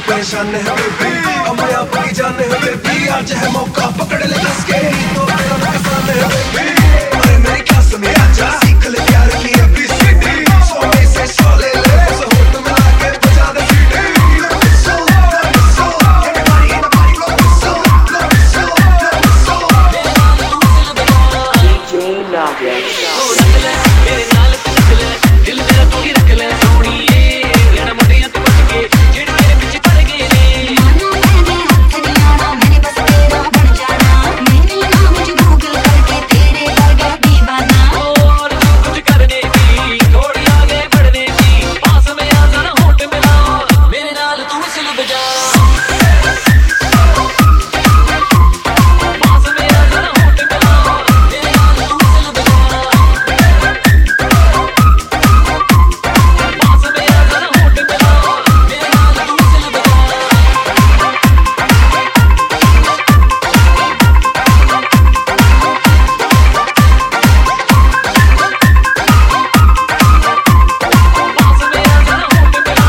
परेशान है बेबी, हमें आपकी जान है बेबी, आज है मौका पकड़ ले कस के, तो तेरा नुकसान है बेबी। अरे मेरी क्लास में आजा, सीख ले प्यार की ABCD, 100 में से 100 ले ले, उस होठ मिला के बजा दे सीटी।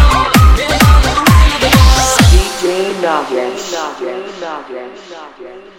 Nagen.